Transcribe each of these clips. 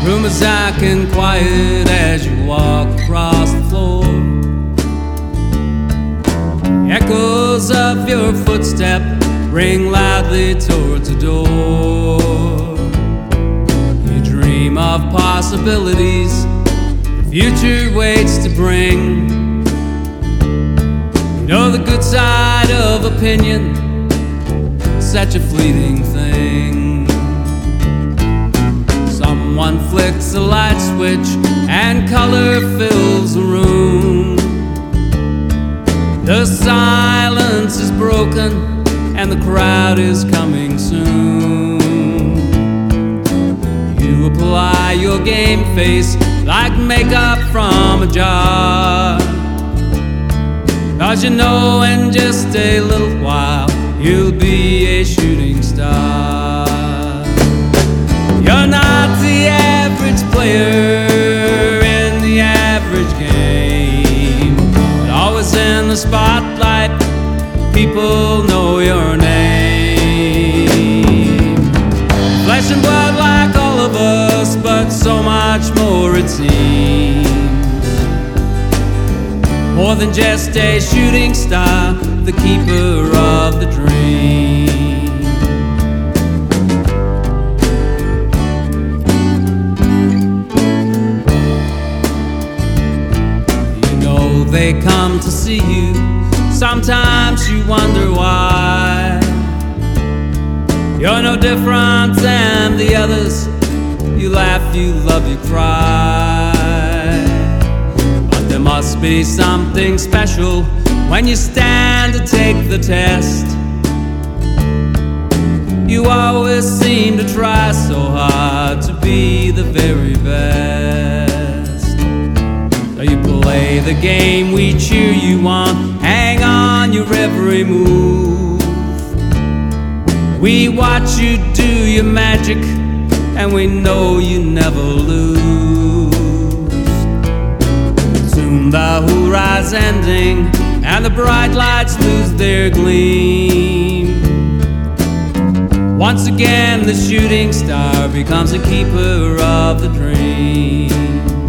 room is dark and quiet as you walk across the floor. Echoes of your footstep ring loudly towards the door. You dream of possibilities the future waits to bring. You know the good side of opinion, such a fleeting thing. Someone flicks a light switch and color fills the room. The silence is broken and the crowd is coming soon. You apply your game face like makeup from a jar, 'cause you know in just a little while you'll be a shooting star. You're not the average player in the average game, but always in the spotlight, people know your name. Flesh and blood like all of us, but so much more it seems. More than just a shooting star, the keeper of the dream. You know they come to see you, sometimes you wonder why. You're no different than the others, you laugh, you love, you cry. There must be something special when you stand to take the test. You always seem to try so hard to be the very best. So you play the game, we cheer you on, hang on your every move. We watch you do your magic, and we know you never lose. Soon the hoorah's ending, and the bright lights lose their gleam. Once again the shooting star becomes a keeper of the dream.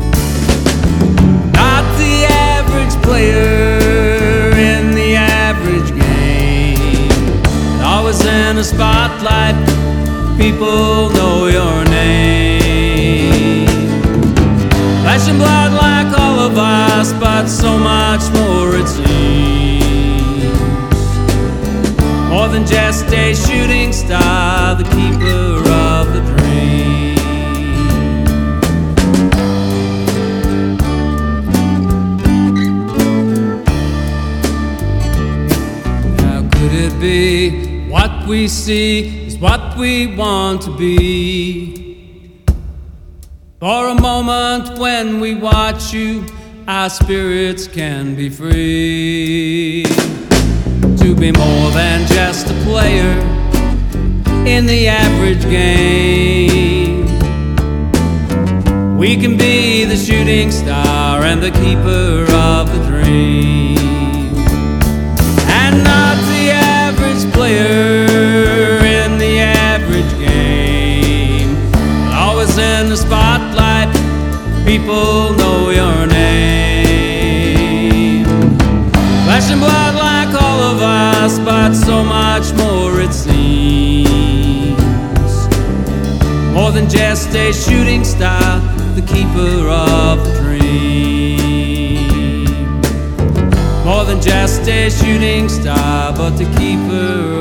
Not the average player in the average game, always in the spotlight, people know your name. Flesh and blood like all of us, but so much more it seems. More than just a shooting star, the keeper of the dream. How could it be what we see is what we want to be? For a moment when we watch you, our spirits can be free. To be more than just a player in the average game. We can be the shooting star and the keeper of the dream. And not the average player in the average game, always in the spotlight, people know your name. Flesh and blood like all of us, but so much more it seems. More than just a shooting star, the keeper of the dream. More than just a shooting star, but the keeper